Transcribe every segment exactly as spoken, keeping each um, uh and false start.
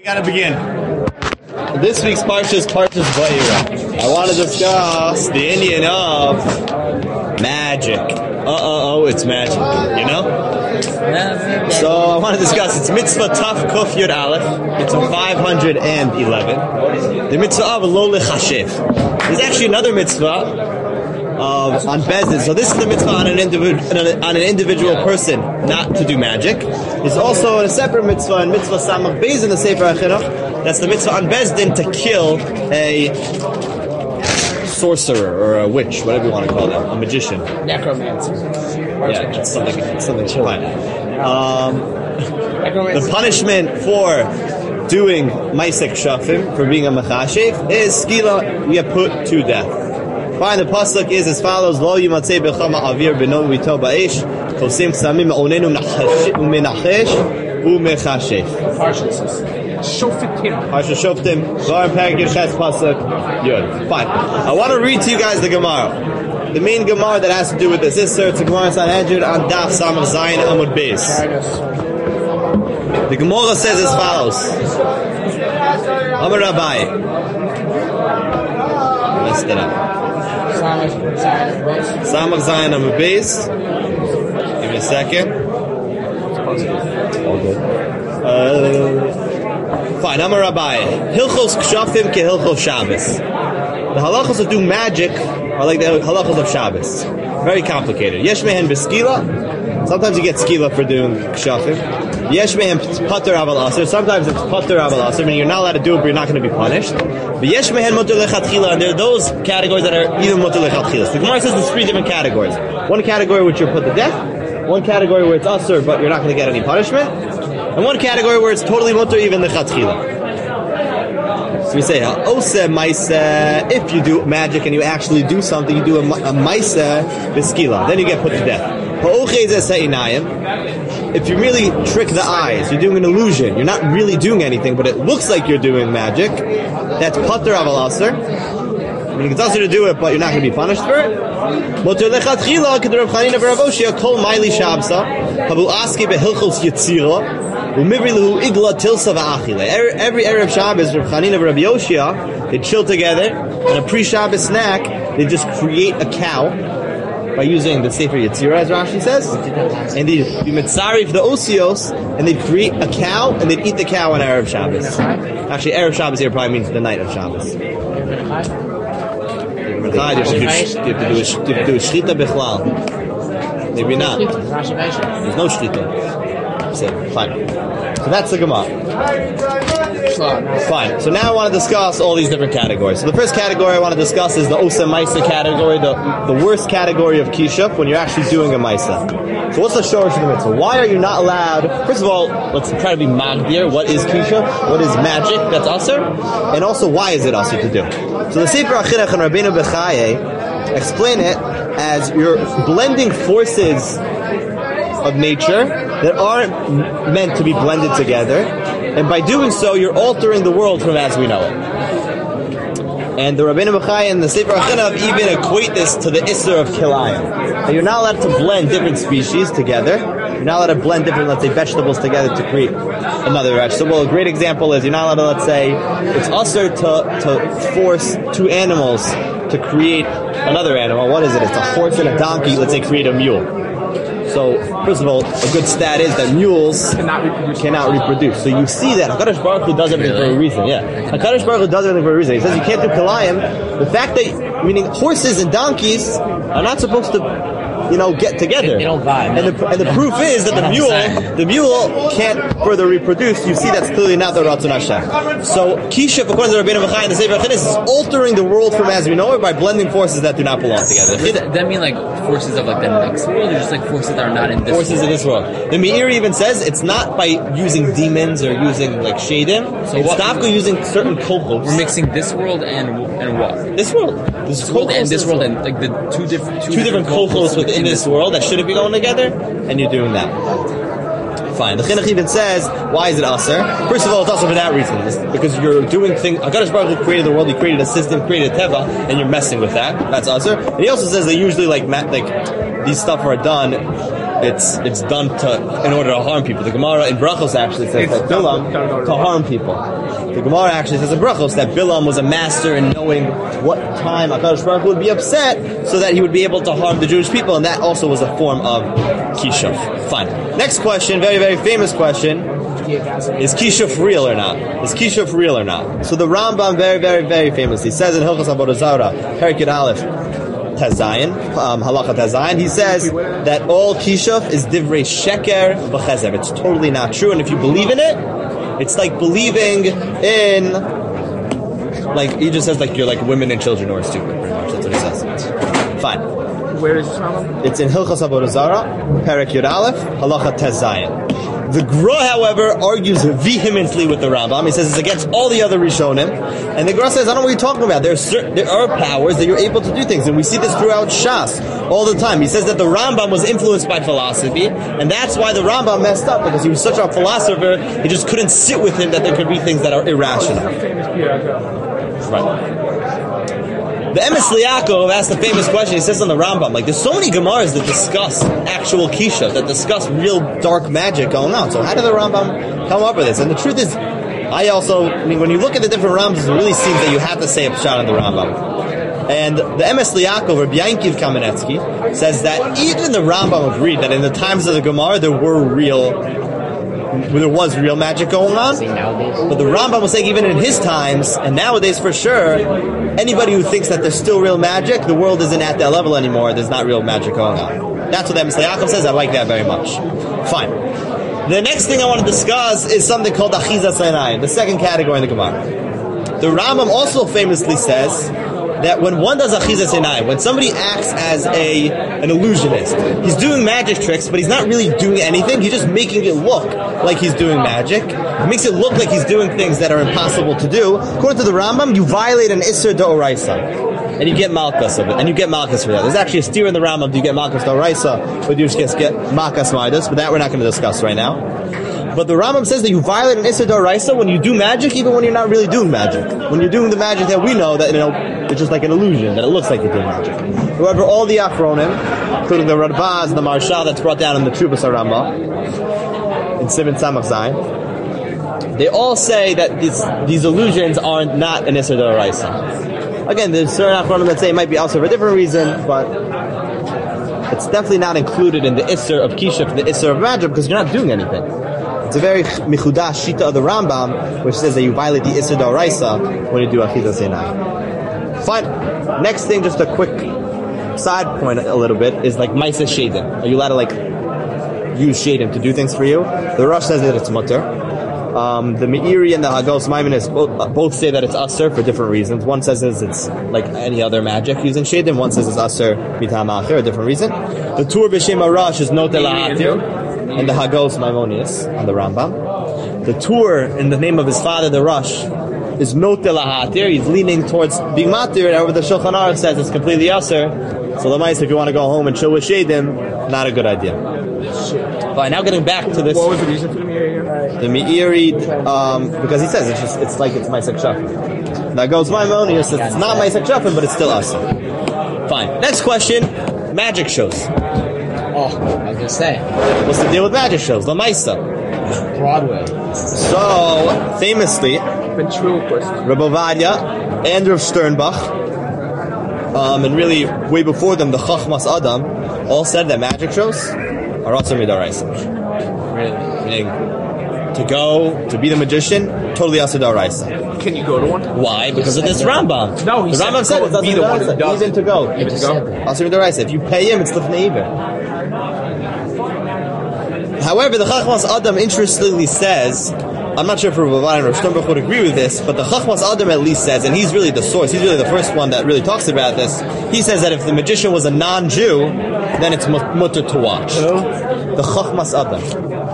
We gotta begin. This week's parsha is Parshas Vayera. I want to discuss the Indian of magic. Uh oh, oh, it's magic. You know? So I want to discuss it's mitzvah Taf Kuf Yud Aleph. It's five hundred eleven. The mitzvah of Lo Lechashev. There's actually another mitzvah of on Bezdin. So this is the mitzvah on an individual on an individual person not to do magic. There's also a separate mitzvah in mitzvah Samach Beis in the Sefer HaChinuch. That's the mitzvah on Bezdin to kill a sorcerer or a witch, whatever you want to call them, a magician, necromancer. Yeah, that's something. That's something fine. Um, the punishment for doing Maisek Shafim, for being a Mechashev, is skila. You get put to death. Fine, the pasuk is as follows: Lo yimatzei bechama avir beno v'ito ba'esh kosim ksamim onenu u'menachesh u'mechashev. Parshas Shoftim. Parshas Shoftim. Zohar Perek Ches pasuk Yud. Fine. I want to read to you guys the Gemara. The main Gemara that has to do with this. This is the Gemara Sanhedrin on Daf Samach Zayin Amud Beis. The Gemara says as follows: Amar Rabbi. Messed it up. Samach Zayin Amud Beis. Give me a second. All good. Uh, fine. Amar Rabbi. Hilchos Kshafim ke Hilchos Shabbos. The halachos of doing magic are like the halachos of Shabbos. Very complicated. Yesh mehen b'skila. Sometimes you get skila for doing kshafim. Yesh mehen pater aval aser. Sometimes it's pater aval aser, meaning you're not allowed to do it, but you're not going to be punished. But yesh mehen muter lechatchila, and there are those categories that are even muter lechatchila. So the Gemara says there's three different categories. One category which you're put to death. One category where it's aser, but you're not going to get any punishment. And one category where it's totally muter, even lechatchila. So we say, if you do magic and you actually do something, you do a, a maise b'skila, then you get put to death. If you really trick the eyes, you're doing an illusion, you're not really doing anything, but it looks like you're doing magic, that's pater aval aser. Meaning it's aser to do it, but you're not going to be punished for it. Moter lechatchila, k'derab chanina v'ravoshia, kol maili shabsa, havu aski behilchos yitzira, Every every Erev Shabbos, Rav Chanina and Rav Yoshia, they chill together, and a pre-Shabbos snack, they just create a cow by using the Sefer Yetzirah, as Rashi says, and they do mitzari for the osios, and they create a cow, and they eat the cow on Erev Shabbos. Actually, Erev Shabbos here probably means the night of Shabbos. You have to do a shlita bichlal. Maybe not. There's no shlita. So, fine. So that's the Gemara. Fine. So now I want to discuss all these different categories. So the first category I want to discuss is the Osa Maisa category, the, the worst category of Kishuf, when you're actually doing a Maisa. So what's the shorish of the mitzvah? Why are you not allowed? First of all, let's try to be magdir. What is Kishuf? What is magic? That's Aser. And also, why is it Aser to do? So the Sefer HaChinuch and Rabbeinu Bechaye explain it as you're blending forces of nature that aren't meant to be blended together, and by doing so, you're altering the world from as we know it. And the Rabbeinu Bechai and the Sefer HaChinuch even equate this to the Isser of Kilayim. And you're not allowed to blend different species together. You're not allowed to blend different, let's say, vegetables together to create another vegetable. A great example is you're not allowed to, let's say, it's usher to, to force two animals to create another animal. What is it? It's a horse and a donkey, let's say, create a mule. So, first of all, a good stat is that mules cannot reproduce. Cannot reproduce. So you see that HaKadosh Baruch Hu does everything really? for a reason. Yeah, HaKadosh Baruch Hu does everything for a reason. He says you can't do kilayim. The fact that, meaning horses and donkeys are not supposed to, you know, get together. They don't vibe. And the, and the proof is that the mule, the mule can't further reproduce. You see that's clearly not the Ratzon Hashem. So Kishuf, according to Rabbeinu Bechai and the Sefer HaChinuch, is altering the world from as we know it by blending forces that do not belong together. Does that, that mean like forces of like the next world, or just like forces that are not in this forces world? in this world? The Meir even says it's not by using demons or using like shadim. So it's not using certain kochos. We're mixing this world and and what? This world. This, this world and this world, and like the two different two, two different kochos within this world that shouldn't be going together, and you're doing that. Fine. The Chinuch even says, why is it Aser? First of all, it's also for that reason. It's because you're doing things. HaKadosh Baruch Hu created the world, He created a system, created a Teva, and you're messing with that. That's Aser. And He also says that usually, like, like these stuff are done it's it's done to in order to harm people. The Gemara in Brachos actually says It's that Bilam done to harm people. The Gemara actually says in Brachos that Bilam was a master in knowing what time HaKadosh Baruch Hu would be upset so that he would be able to harm the Jewish people, and that also was a form of Kishuf. Fine. Next question, very, very famous question. Is Kishuf real or not? Is Kishuf real or not? So the Rambam very, very, very famously says in Hilchos Avodah Zarah, Perikid Aleph, Tazayin, um, Halacha Tazayin, he says that all Kishuf is Divrei Sheker B'Chezer. It's totally not true, and if you believe in it, it's like believing in, like, he just says like you're like women and children who are stupid, pretty much. That's what he says. Fine. Where is this from? It's in Hilchos Avodah Zarah, Perek Yud Aleph, Halacha Tazayin. The Gra, however, argues vehemently with the Rambam. He says it's against all the other Rishonim. And the Gra says, I don't know what you're talking about. There are, certain, there are powers that you're able to do things. And we see this throughout Shas all the time. He says that the Rambam was influenced by philosophy. And that's why the Rambam messed up. Because he was such a philosopher, he just couldn't sit with him that there could be things that are irrational. Right. The Emes Liakov asked the famous question, he says on the Rambam, like, there's so many Gemaras that discuss actual Kisha, that discuss real dark magic going on. So how did the Rambam come up with this? And the truth is, I also, I mean, when you look at the different Rambams, it really seems that you have to say a pshat on the Rambam. And the Emes Liakov, Rabbi Yankiv Kamenetsky, says that even the Rambam agreed that in the times of the Gemara, there were real there was real magic going on, but the Rambam was saying even in his times, and nowadays for sure, anybody who thinks that there's still real magic, the world isn't at that level anymore, there's not real magic going on. That's what Emes Liakov says, I like that very much. Fine. The next thing I want to discuss is something called Achizas Einayim, the second category in the Gemara. The Rambam also famously says that when one does Achizas Einayim, when somebody acts as a an illusionist, he's doing magic tricks, but he's not really doing anything, he's just making it look like he's doing magic. It makes it look like he's doing things that are impossible to do. According to the Rambam, you violate an Isser D'Oraisa, and you get Malchus of it, and you get Malchus for that. There's actually a steer in the Rambam, do you get Malchus D'Oraisa, but you just get Malchus Midas, but that we're not going to discuss right now. But the Rambam says that you violate an Isser D'Oraisa when you do magic, even when you're not really doing magic. When you're doing the magic that we know, that, you know, it's just like an illusion, that it looks like you're doing magic. However, all the Achronim, including the Radbaz and the Marshal that's brought down in the Trubas HaRambam, in Sivan Samach Zayin, they all say that these, these illusions are not an Isser D'Oraisa. Again, there's certain Achronim that say it might be also for a different reason, but it's definitely not included in the Isser of Kishuf, the Isser of magic, because you're not doing anything. It's a very michudash shita of the Rambam, which says that you violate the Isser D'Oraisa when you do Achizas Einayim. Fine. Next thing, just a quick side point a little bit, is like Maisa Shadim. Are you allowed to like use Shadim to do things for you? The Rosh says that it's mutter. Um, the Meiri and the Hagos Maimonides both, both say that it's Asr for different reasons. One says it's like any other magic using Shadim. One says it's Asr Mitam Acher, a different reason. The Tur B'Shem Arash is Not Elahatir, and the Hagos Maimonides on the Rambam. The Tur, in the name of his father, the Rosh, is Not Elahatir. He's leaning towards being Matir. However, the Shulchan Aruch says it's completely Asr. So the mice, if you want to go home and chill with Shadim, not a good idea. Fine, now getting back to this. What was the reason for the Meiri? The Meiri, um, because he says it's just, it's like it's Maisek Shafin. That goes my Maimonides says it's not Maisek Shafin, but it's still us. Fine. Next question, magic shows. Oh, I was gonna say. What's the deal with magic shows? La Maisa. Broadway. So, famously, Ventriloquist. Rabbi Ovadia and Rav Sternbach, um, and really way before them, the Chachmas Adam, all said that magic shows are also midaraisa. Really? Meaning, to go, to be the magician, totally also midaraisa. Can you go to one? Why? Because of this Rambam. No, he the said Rambam said go it's also be the one who midaraisa. does Even it. to go. I just said that. Also midaraisa. If you pay him, it's lifnei iver. However, the Chachmas Adam interestingly says, I'm not sure if Rav Ovadia and Rav Sternbach would agree with this, but the Chachmas Adam at least says, and he's really the source, he's really the first one that really talks about this, he says that if the magician was a non-Jew, then it's mutter to watch. The Chachmas Adam.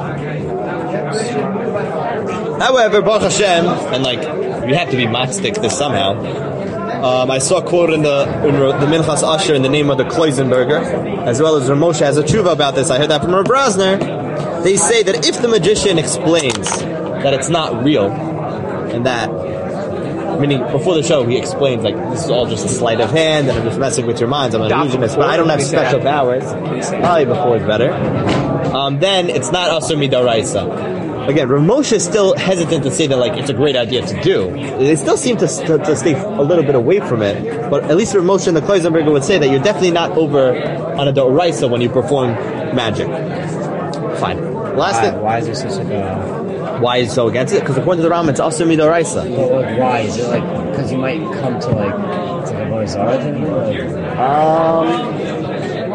However, Baruch Hashem, and like, you have to be matzdik this somehow, um, I saw a quote in the in the Minchas Asher in the name of the Kloisenberger, as well as Rav Moshe has a tshuva about this. I heard that from Rav Brasner. They say that if the magician explains that it's not real, and that Meaning, before the show, he explains, like, this is all just a sleight of hand, and I'm just messing with your minds. I'm an illusionist, but I don't have special powers. Probably before is better. Um, then, it's not Asur Midaraisa. Again, Rav Moshe is still hesitant to say that, like, it's a great idea to do. They still seem to, to, to stay a little bit away from it, but at least Rav Moshe and the Kloisenberger would say that you're definitely not over on a Doraisa when you perform magic. Fine. Last Why, thing. why is there such like a... Why is it so against it? Because according to the Rambam, it's Asur Midoraisa. Well, like, why? Is it like... Because you might come to like... To like Avodah Zarah then? Like, Um...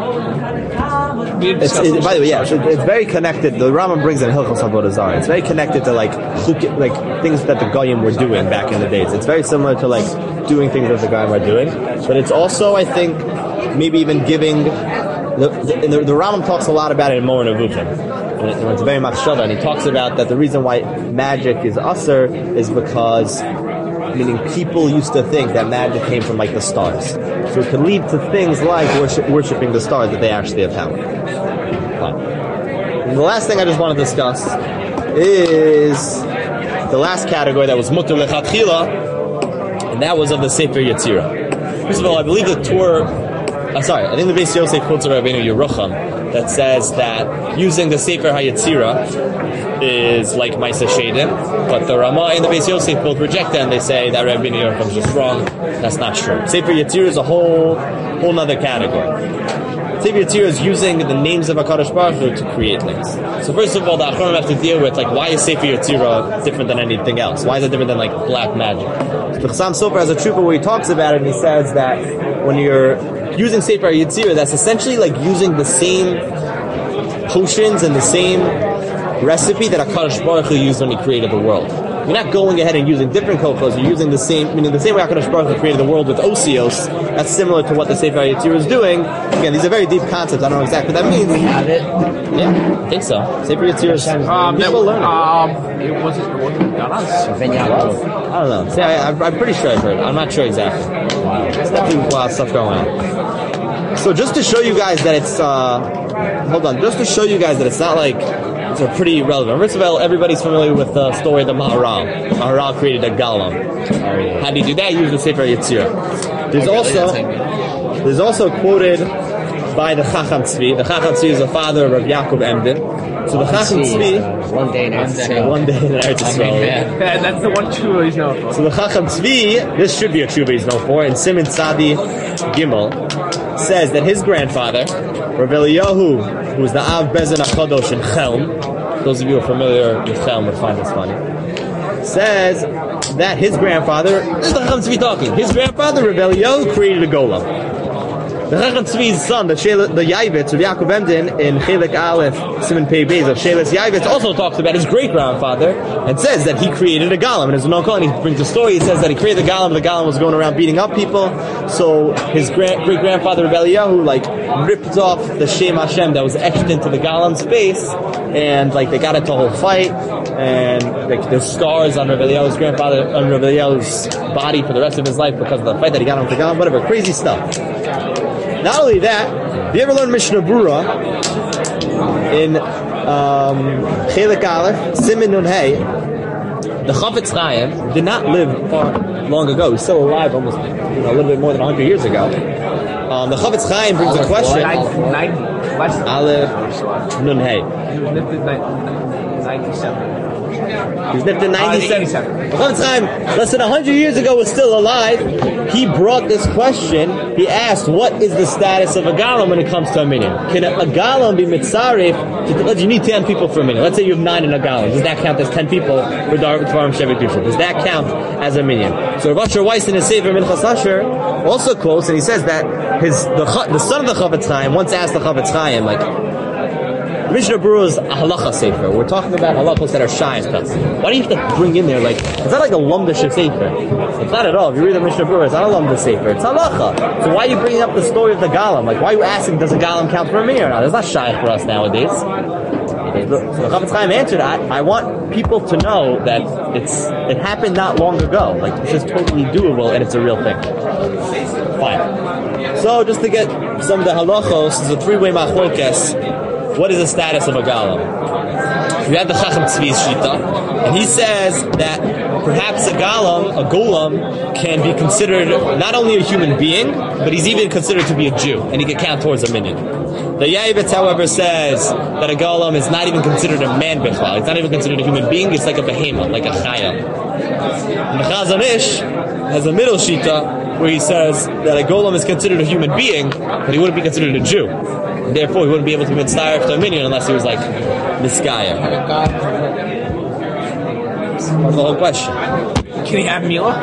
It's, it, by the way, yeah, it's, it's very connected. The Rambam brings in Hilchos Avodah Zarah. It's very connected to like chuk- like things that the Goyim were doing back in the days. It's very similar to like doing things that the Goyim were doing. But it's also, I think, maybe even giving... The, the, the, the Rambam talks a lot about it in Moreh Nevuchim. And it, it's very much shava, and he talks about that the reason why magic is usher is because, meaning people used to think that magic came from like the stars. So it can lead to things like worship, worshipping the stars that they actually have power. Fine. And the last thing I just want to discuss is the last category that was mutter lechatchila, and that was of the Sefer Yetzirah. First of all, I believe the Torah... Uh, sorry, I think the Beis Yosef quotes Rabbeinu Yerucham that says that using the Sefer HaYetzirah is like Maisa Shedim, but the Ramah and the Beis Yosef both reject that and they say that Rabbeinu Yerucham is just wrong. That's not true. Sefer Yetzirah is a whole whole nother category. Sefer Yetzirah is using the names of HaKadosh Baruch Hu to create things. So first of all, the Achronim have to deal with, like, why is Sefer Yetzirah different than anything else? Why is it different than, like, black magic? So Chassam Sofer has a tshuva where he talks about it, and he says that when you're using Sefer Yetzirah, that's essentially like using the same potions and the same recipe that HaKadosh Baruch Hu used when he created the world. You're not going ahead and using different kochos, you're using the same, meaning the same way HaKadosh Baruch Hu created the world with Osios. That's similar to what the Sefer Yetzirah is doing. Again, these are very deep concepts, I don't know exactly what that means. we have it. Yeah, I think so. Sefer Yetzirah is Um, that people was, learning. um, it wasn't, it wasn't done on Ben Yaakov. I don't know. See, I, I, I'm pretty sure I've heard it. I'm not sure exactly. Wow. There's definitely a lot of stuff going on. So just to show you guys that it's, uh, hold on, just to show you guys that it's not like, it's a pretty relevant. First of all, everybody's familiar with the story of the Maharal. Maharal created a golem. How do you do that? Use the Sefer Yetzirah. There's also, there's also quoted by the Chacham Tzvi. The Chacham Tzvi is the father of Rav Yaakov Emden. So the Chacham Tzvi, Uh, one day in Eretz Yisrael. one day in Eretz Yisrael. Yeah, that's the one true he's known for. So the Chacham Tzvi, this should be a tshuva he's known for, in Siman Tzadi Gimel, says that his grandfather, Rav Eliyahu, who was the Av Bezen HaKadosh in Chelm, those of you who are familiar with Chelm would find this funny, says that his grandfather, this is the Chacham Tzvi talking, his grandfather, Rav Eliyahu, created a golem. The Chacham Tzvi's son, the Shel- the Yaivitz of Yaakov Emden, in Chelik Aleph, Siman Pei Beis of Sheles Yaivitz, also talks about his great-grandfather and says that he created a golem. And as no and he brings a story, he says that he created the golem, the golem was going around beating up people, so his gra- great-grandfather, Rav Eliyahu, like, ripped off the Shem Hashem that was etched into the golem's face, and, like, they got into a whole fight, and, like, there's scars on Rav Eliyahu's grandfather, on Rav Eliyahu's body for the rest of his life because of the fight that he got on with the golem, whatever, crazy stuff. Not only that, have you ever learned Mishnah Brura in um, Chelik Aleph, Siman Nun Hey? The Chafetz Chaim did not live far long ago. He's still alive almost, you know, a little bit more than one hundred years ago. Um, the Chafetz Chaim brings a question. ninety, less than Aleph Nun Hey. He was nifted in ninety-seven. He was nifted in ninety-seven. Uh, The Chafetz Chaim, less than one hundred years ago, was still alive. He brought this question. He asked, what is the status of a golem when it comes to a minion? Can a, a golem be mitzaref? You need ten people for a minion. Let's say you have nine in a golem. Does that count as ten people for Dvarim Sheva Kedusha? Does that count as a minion? So Rav Asher Weiss in his Sefer Minchas Asher also quotes, and he says that his the, the son of the Chafetz Chaim once asked the Chafetz Chaim, like, Mishnah Brura is a halacha sefer. We're talking about halachos that are shayes cuts. Why do you have to bring in there, like, it's not like a lumdish sefer. It's not at all. If you read the Mishnah Brura, it's not a lumdish sefer. It's halacha. So why are you bringing up the story of the golem? Like, why are you asking, does a golem count for a minion or not? It's not shayes for us nowadays. So the Chafetz Chaim answered that. I want people to know that it's it happened not long ago. Like, this is totally doable and it's a real thing. Fine. So just to get some of the halachos, there's a three-way machlokes. What is the status of a golem? We have the Chacham Tzvi's Shita, and he says that perhaps a golem, a golem, can be considered not only a human being, but he's even considered to be a Jew, and he can count towards a minion. The Yaibetz, however, says that a golem is not even considered a man bichlal. It's not even considered a human being. It's like a behemoth, like a chaya. And the Chazon Ish has a middle shita where he says that a golem is considered a human being, but he wouldn't be considered a Jew. Therefore, he wouldn't be able to be mitzvah to a minion unless he was like miskaya. That's the whole question. Can he have Mila?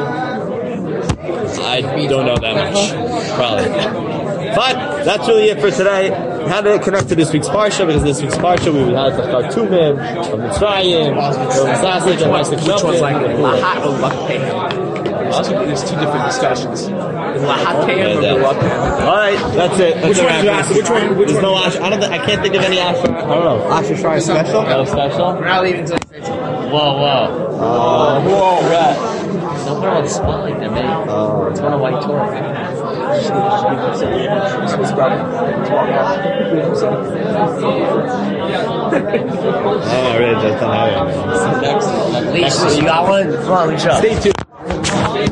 I don't know that much. Probably. Fine. That's really it for today. How did it connect to this week's parsha? Because this week's parsha we had the Khartoumim, the Mitzrayim, the Sasik, and the Which one's like Lahat or Lahat? There's two, there's two different discussions. Lahat or Lahat. All right, that's it. That's Which a one wrap. did you ask? Which one- which There's one? no Ash. I don't. Think, I can't think of any Ash. I don't know. Asher Shrai special. No special. We're not leaving until you say something. Whoa, whoa. Uh, whoa, right. Don't put it on the spot like that, man. Oh. It's on a white tour. Oh, really? Just don't have it. Next. At least you got one. Come on, we shot. Stay tuned.